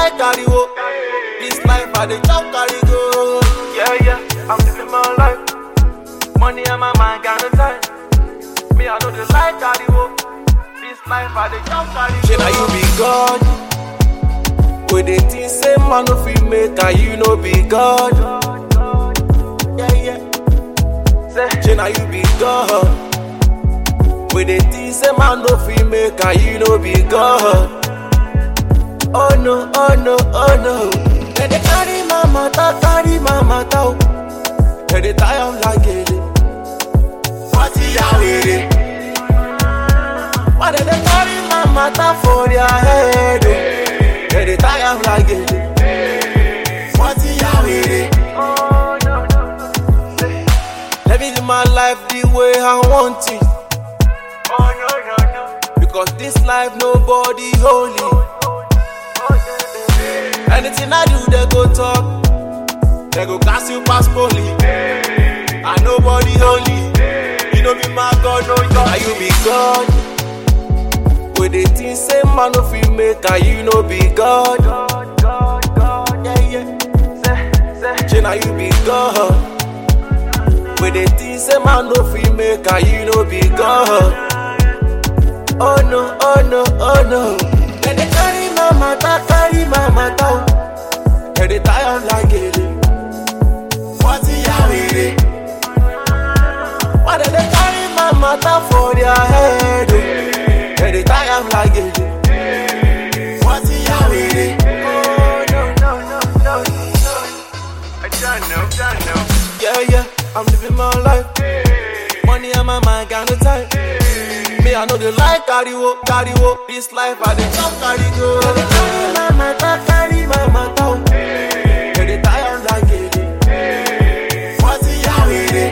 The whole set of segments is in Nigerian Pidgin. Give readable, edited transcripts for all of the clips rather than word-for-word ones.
like cardio. This life I dey chop carry go. Yeah, I'm living my life. Money on my mind, got no time. Me, I know the like cardio. This life I dey chop carry go. Shey na you be God. Wey dey think say man no fit make and you no be God. Yeah. Shey na you be God. Wey dey think say man no fit make and you no be God. Oh no. They dey carry my matter, oh. They dey tie am like gele. Party awere. Why they dey carry my matter for their head, oh? They dey tie am like gele. Party awere. Oh, no. Let me live my life the way I want it. Oh, no. Because this life nobody holy. Anything I do, they go talk. They go cast you pass police. And nobody holy. You know be my God, no God. Now you be God. With the things say man no fit make and you know be God. Yeah. Say now you be God. With the things say man no fit make and you know be God. Oh no. Let they carry my matter, oh. Let they tie am like gele. Party awere. Why they carry my matter for their head, oh? Let they tie am like gele. Party awere. Oh, no. I don't know. Yeah, I'm living my life. Money on my mind, got no time. Me, I know they like cardio. This life I dey chop carry go. They carry my matter, oh. They dey tie am like gele. Party awere.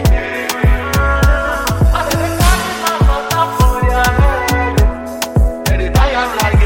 Why they dey carry my matter for their head, oh? They dey tie am like